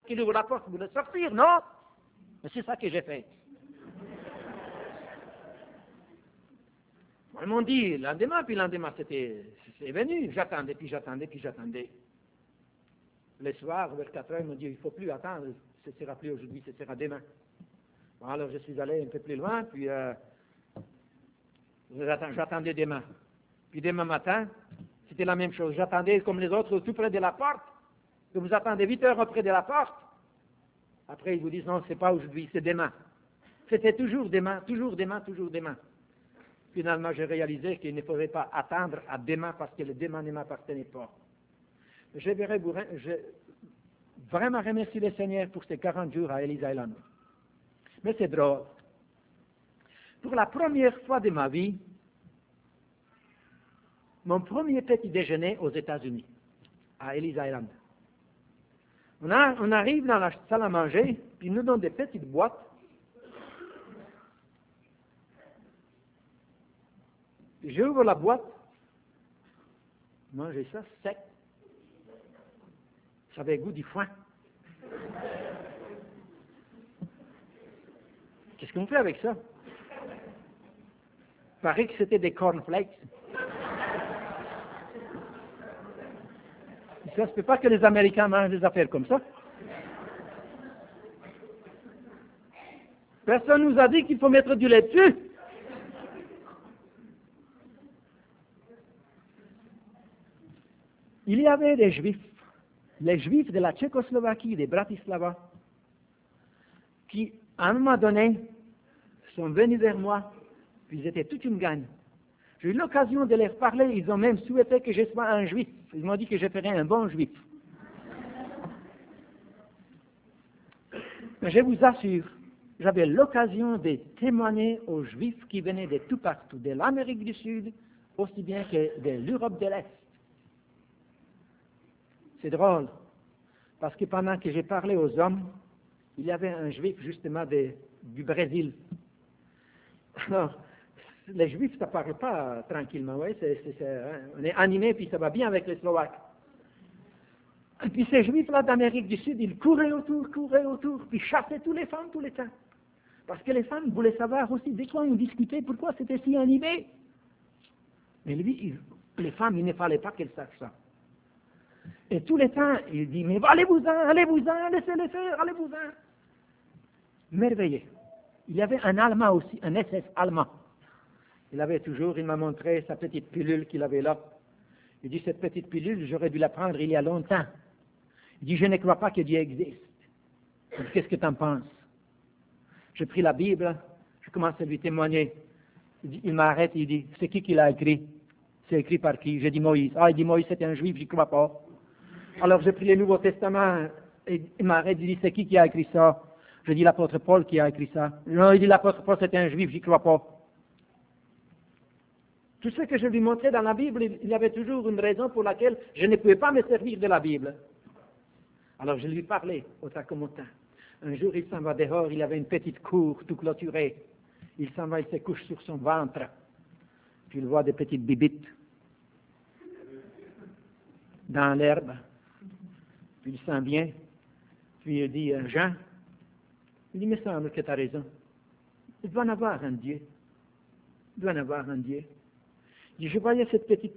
qu'il ouvre la porte pour le sortir, non? Mais c'est ça que j'ai fait. Ils m'ont dit le lendemain, c'est venu. J'attendais, puis j'attendais. Le soir, vers 4 heures, ils m'ont dit, il ne faut plus attendre, ce ne sera plus aujourd'hui, ce sera demain. Bon, alors je suis allé un peu plus loin, puis j'attendais demain. Puis demain matin, c'était la même chose. J'attendais comme les autres tout près de la porte. Que vous attendez 8 heures auprès de la porte. Après, ils vous disent, non, ce n'est pas aujourd'hui, c'est demain. C'était toujours demain, toujours demain, toujours demain. Finalement, j'ai réalisé qu'il ne faudrait pas attendre à demain parce que le demain ne m'appartenait pas. Je vraiment remercie le Seigneur pour ces 40 jours à Ellis Island. Mais c'est drôle. Pour la première fois de ma vie, mon premier petit déjeuner aux États-Unis, à Ellis Island. On arrive dans la salle à manger, puis ils nous donnent des petites boîtes. J'ouvre la boîte, mangez ça sec. Ça avait le goût du foin. Qu'est-ce qu'on fait avec ça? Il paraît que c'était des cornflakes. Ça se peut pas que les Américains mangent des affaires comme ça. Personne nous a dit qu'il faut mettre du lait dessus. Il y avait des Juifs, les Juifs de la Tchécoslovaquie, de Bratislava, qui, à un moment donné, sont venus vers moi, puis ils étaient toute une gang. J'ai eu l'occasion de leur parler, ils ont même souhaité que je sois un Juif. Ils m'ont dit que je ferais un bon Juif. Mais je vous assure, j'avais l'occasion de témoigner aux Juifs qui venaient de tout partout, de l'Amérique du Sud, aussi bien que de l'Europe de l'Est. C'est drôle, parce que pendant que j'ai parlé aux hommes, il y avait un Juif justement du Brésil. Alors, les Juifs, ça ne parle pas tranquillement, ouais, on est animé, puis ça va bien avec les Slovaques. Et puis ces Juifs-là d'Amérique du Sud, ils couraient autour, puis chassaient toutes les femmes tout le temps. Parce que les femmes voulaient savoir aussi de quoi on discutait, pourquoi c'était si animé. Mais lui, les femmes, il ne fallait pas qu'elles sachent ça. Et tout le temps, il dit, mais allez-vous-en, laissez-les faire, allez-vous-en. Merveilleux. Il y avait un Allemand aussi, un SS allemand. Il m'a montré sa petite pilule qu'il avait là. Il dit, cette petite pilule, j'aurais dû la prendre il y a longtemps. Il dit, je ne crois pas que Dieu existe. Je dis, qu'est-ce que tu en penses? J'ai pris la Bible, je commence à lui témoigner. Il m'arrête, il dit, c'est qui l'a écrit? C'est écrit par qui? J'ai dit Moïse. Ah, il dit, Moïse, c'était un juif, j'y crois pas. Alors j'ai pris le Nouveau Testament, et il m'arrête, il dit, c'est qui a écrit ça? Je dis, l'apôtre Paul qui a écrit ça. Non, il dit, l'apôtre Paul, c'était un juif, j'y crois pas. Tout ce que je lui montrais dans la Bible, il y avait toujours une raison pour laquelle je ne pouvais pas me servir de la Bible. Alors je lui parlais au tacomotin. Un jour, il s'en va dehors, il avait une petite cour tout clôturée. Il s'en va, il se couche sur son ventre. Puis il voit des petites bibites dans l'herbe. Puis il s'en vient. Puis il dit, Jean, il me semble que tu as raison. Il doit en avoir un Dieu. Il doit en avoir un Dieu. Il dit, je voyais cette petite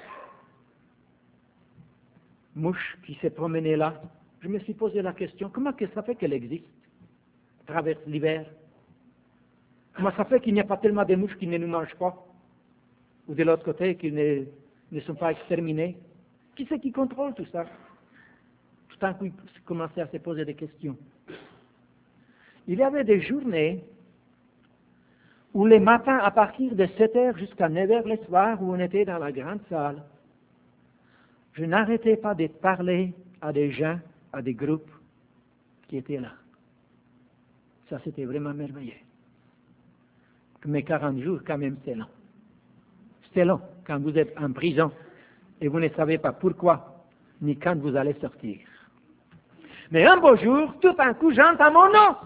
mouche qui s'est promenée là. Je me suis posé la question, comment que ça fait qu'elle existe, traverse l'hiver? Comment ça fait qu'il n'y a pas tellement de mouches qui ne nous mangent pas? Ou de l'autre côté, qui ne sont pas exterminées? Qui c'est qui contrôle tout ça? Tout d'un coup, il commençait à se poser des questions. Il y avait des journées où les matins, à partir de 7 heures jusqu'à 9 heures le soir, où on était dans la grande salle, je n'arrêtais pas de parler à des gens, à des groupes qui étaient là. Ça, c'était vraiment merveilleux. Mais 40 jours, quand même, c'est long. C'est long quand vous êtes en prison et vous ne savez pas pourquoi, ni quand vous allez sortir. Mais un beau jour, tout d'un coup, j'entends mon nom.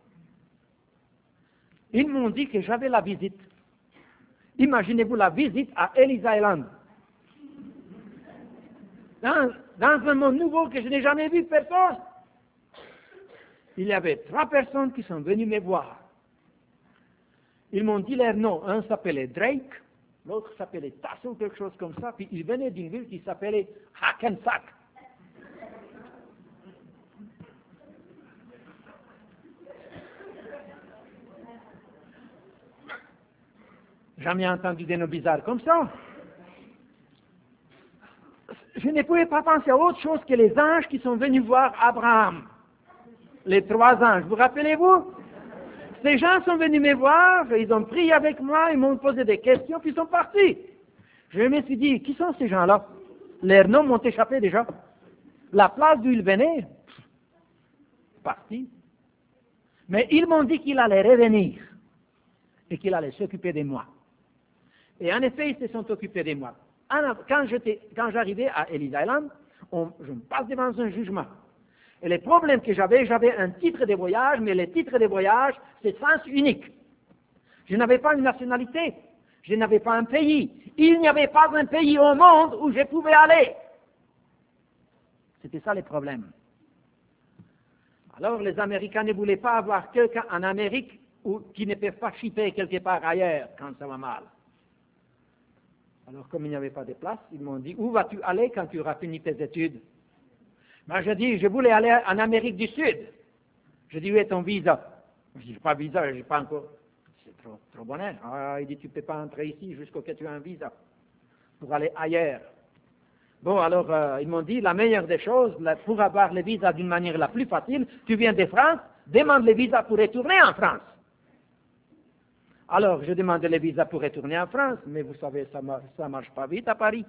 Ils m'ont dit que j'avais la visite. Imaginez-vous la visite à Ellis Island. Dans un monde nouveau que je n'ai jamais vu personne. il y avait 3 personnes qui sont venues me voir. Ils m'ont dit leur nom. Un s'appelait Drake, l'autre s'appelait Tasso, quelque chose comme ça, puis ils venaient d'une ville qui s'appelait Hackensack. Jamais entendu des noms bizarres comme ça. Je ne pouvais pas penser à autre chose que les anges qui sont venus voir Abraham. Les 3 anges, vous rappelez-vous? Ces gens sont venus me voir, ils ont prié avec moi, ils m'ont posé des questions, puis ils sont partis. Je me suis dit, qui sont ces gens-là? Leurs noms m'ont échappé déjà. La place d'où ils venaient, partis. Mais ils m'ont dit qu'il allait revenir et qu'il allait s'occuper de moi. Et en effet, ils se sont occupés de moi. Quand j'arrivais à Ellis Island, je me passe devant un jugement. Et le problème que j'avais un titre de voyage, mais le titre de voyage, c'est sens unique. Je n'avais pas une nationalité, je n'avais pas un pays. Il n'y avait pas un pays au monde où je pouvais aller. C'était ça le problème. Alors les Américains ne voulaient pas avoir quelqu'un en Amérique qui ne peut pas chipper quelque part ailleurs quand ça va mal. Alors, comme il n'y avait pas de place, ils m'ont dit, où vas-tu aller quand tu auras fini tes études? Moi, je dis, je voulais aller en Amérique du Sud. Je dis, où est ton visa? Je dis, pas visa, je n'ai pas encore. C'est trop bonheur. Ah, il dit, tu ne peux pas entrer ici jusqu'à ce que tu aies un visa pour aller ailleurs. Bon, alors, ils m'ont dit, la meilleure des choses, pour avoir le visa d'une manière la plus facile, tu viens de France, demande le visa pour retourner en France. Alors, je demandais le visa pour retourner en France, mais vous savez, ça ne marche pas vite à Paris.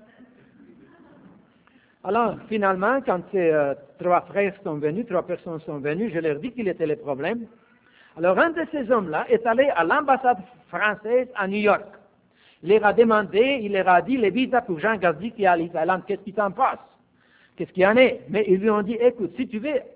Alors, finalement, quand ces 3 frères sont venus, 3 personnes sont venues, je leur dis qu'il était le problème. Alors, un de ces hommes-là est allé à l'ambassade française à New York. Il leur a demandé, il leur a dit, le visa pour Jean Gazdi qui est à Ellis Island, qu'est-ce qui t'en passe? Qu'est-ce qu'il y en est? Mais ils lui ont dit, écoute, si tu veux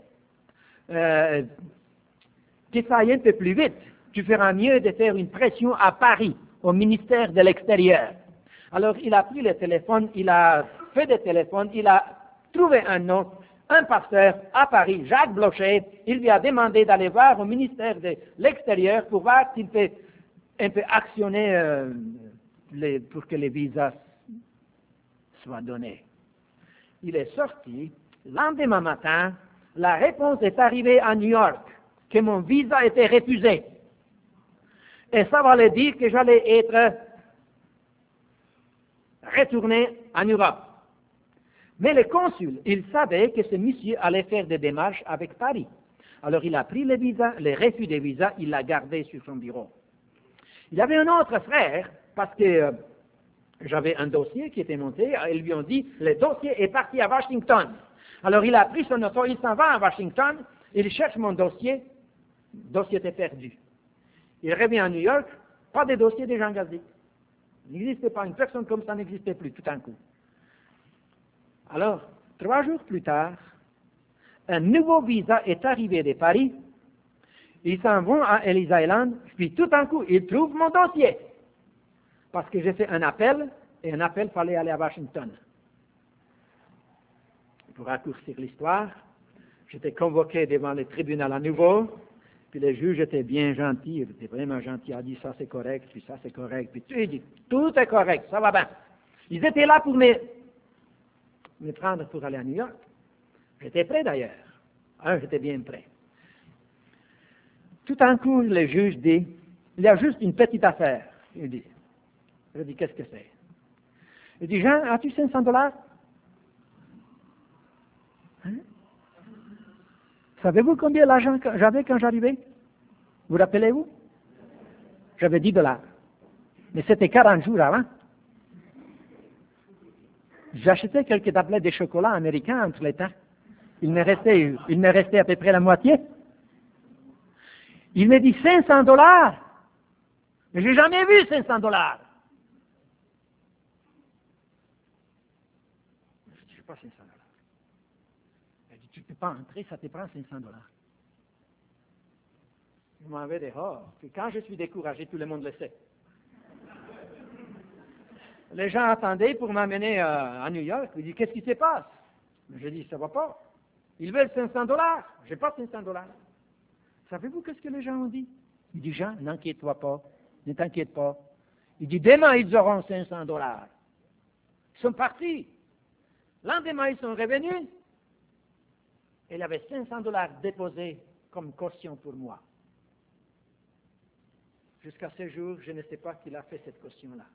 que ça aille un peu plus vite, tu feras mieux de faire une pression à Paris, au ministère de l'Extérieur. Alors, il a pris le téléphone, il a fait des téléphones, il a trouvé un nom, un pasteur à Paris, Jacques Blochet, il lui a demandé d'aller voir au ministère de l'Extérieur pour voir s'il peut un peu actionner pour que les visas soient donnés. Il est sorti, lendemain matin, la réponse est arrivée à New York, que mon visa était refusé. Et ça voulait dire que j'allais être retourné en Europe. Mais le consul, il savait que ce monsieur allait faire des démarches avec Paris. Alors il a pris le visa, le refus des visas, il l'a gardé sur son bureau. Il y avait un autre frère, parce que j'avais un dossier qui était monté, ils lui ont dit, le dossier est parti à Washington. Alors il a pris son auto, il s'en va à Washington, il cherche mon dossier, le dossier était perdu. Il revient à New York, pas de dossier de Jean Gazdi. Il n'existait pas, une personne comme ça n'existait plus tout d'un coup. Alors, 3 jours plus tard, un nouveau visa est arrivé de Paris, ils s'en vont à Ellis Island, puis tout d'un coup, ils trouvent mon dossier. Parce que j'ai fait un appel, et un appel fallait aller à Washington. Pour raccourcir l'histoire, j'étais convoqué devant le tribunal à nouveau, puis le juge était bien gentil, il était vraiment gentil, il a dit ça c'est correct, puis ça c'est correct, puis il dit tout est correct, ça va bien. Ils étaient là pour me prendre pour aller à New York. J'étais prêt d'ailleurs. J'étais bien prêt. Tout d'un coup, le juge dit, il y a juste une petite affaire. Il dit, je dis, qu'est-ce que c'est? Il dit, Jean, as-tu $500? Hein? Savez-vous combien d'argent j'avais quand j'arrivais? Vous rappelez-vous? J'avais $10. Mais c'était 40 jours avant. J'achetais quelques tablettes de chocolat américains entre les temps. Il me restait à peu près la moitié. Il me dit $500. Mais j'ai jamais vu $500. Je dis, je n'ai pas $500. Il dit, tu ne peux pas entrer, ça te prend $500. Il m'avait dit, puis quand je suis découragé, tout le monde le sait. Les gens attendaient pour m'amener à New York. Ils disent, qu'est-ce qui se passe? Je dis, ça ne va pas. Ils veulent $500. Je n'ai pas $500. Savez-vous qu'est-ce que les gens ont dit? Il dit, Jean, n'inquiète-toi pas, ne t'inquiète pas. Il dit, demain, ils auront $500. Ils sont partis. Lendemain, ils sont revenus. Et il y avait $500 déposés comme caution pour moi. Jusqu'à ce jour, je ne sais pas qui a fait cette caution-là.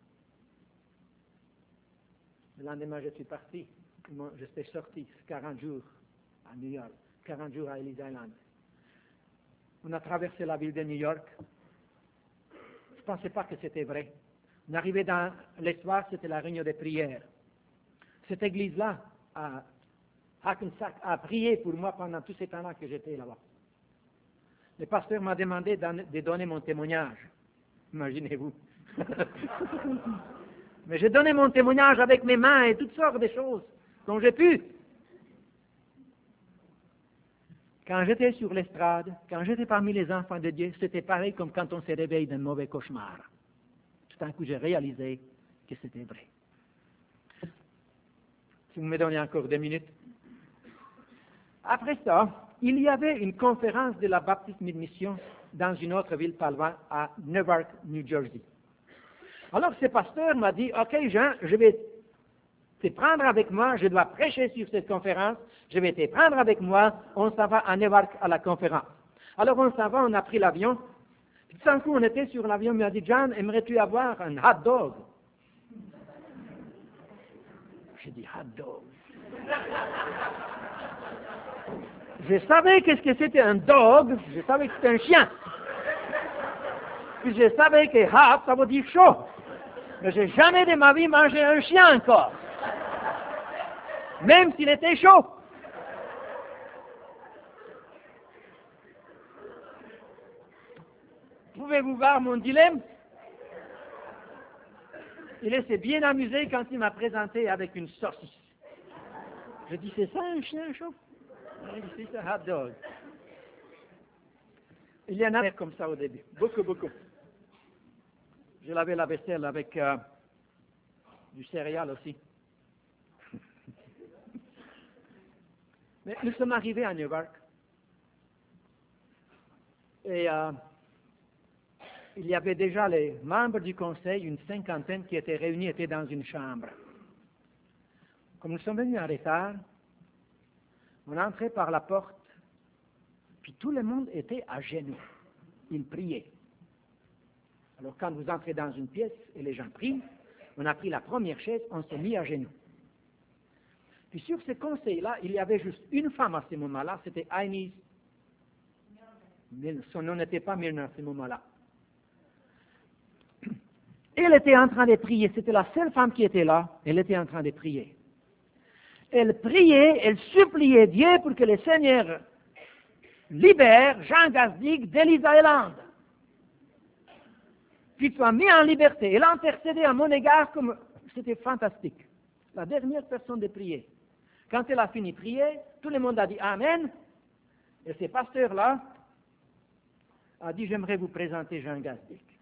Le lendemain, je suis parti. Je suis sorti 40 jours à New York, 40 jours à Ellis Island. On a traversé la ville de New York. Je ne pensais pas que c'était vrai. On arrivait dans le soir, c'était la réunion de prière. Cette église-là, à Hackensack, a prié pour moi pendant tout ce temps-là que j'étais là-bas. Le pasteur m'a demandé de donner mon témoignage. Imaginez-vous. Mais j'ai donné mon témoignage avec mes mains et toutes sortes de choses dont j'ai pu. Quand j'étais sur l'estrade, quand j'étais parmi les enfants de Dieu, c'était pareil comme quand on se réveille d'un mauvais cauchemar. Tout d'un coup, j'ai réalisé que c'était vrai. Si vous me donnez encore 2 minutes. Après ça, il y avait une conférence de la Baptiste Mission dans une autre ville pas loin, à Newark, New Jersey. Alors, ce pasteur m'a dit, OK, Jean, je vais te prendre avec moi, je dois prêcher sur cette conférence, je vais te prendre avec moi, on s'en va à Newark à la conférence. Alors, on s'en va, on a pris l'avion. Tout d'un coup, on était sur l'avion, il m'a dit, John, aimerais-tu avoir un hot dog? J'ai dit, hot dog. Je savais qu'est-ce que c'était un dog, je savais que c'était un chien. Puis je savais que hot, ça veut dire chaud. Mais j'ai jamais de ma vie mangé un chien encore. Même s'il était chaud. Pouvez-vous voir mon dilemme? Il s'est bien amusé quand il m'a présenté avec une saucisse. Je dis, c'est ça un chien chaud? Il dit, c'est un hot dog. Il y en a comme ça au début, beaucoup, beaucoup. Je lavais la vaisselle avec du céréal aussi. Mais nous sommes arrivés à Newark. Et il y avait déjà les membres du conseil, une cinquantaine qui étaient réunis, étaient dans une chambre. Comme nous sommes venus en retard, on entrait par la porte, puis tout le monde était à genoux. Ils priaient. Alors quand vous entrez dans une pièce et les gens prient, on a pris la première chaise, on s'est mis à genoux. Puis sur ce conseil-là, il y avait juste une femme à ce moment-là, c'était Inez. Son nom n'était pas Myrna à ce moment-là. Elle était en train de prier, c'était la seule femme qui était là, elle était en train de prier. Elle priait, elle suppliait Dieu pour que le Seigneur libère Jean Gazdig d'Ellis Island. Qu'il soit mis en liberté. Elle intercédait à mon égard comme c'était fantastique. La dernière personne de prier. Quand elle a fini de prier, tout le monde a dit Amen. Et ce pasteur-là a dit, j'aimerais vous présenter Jean Gazdig.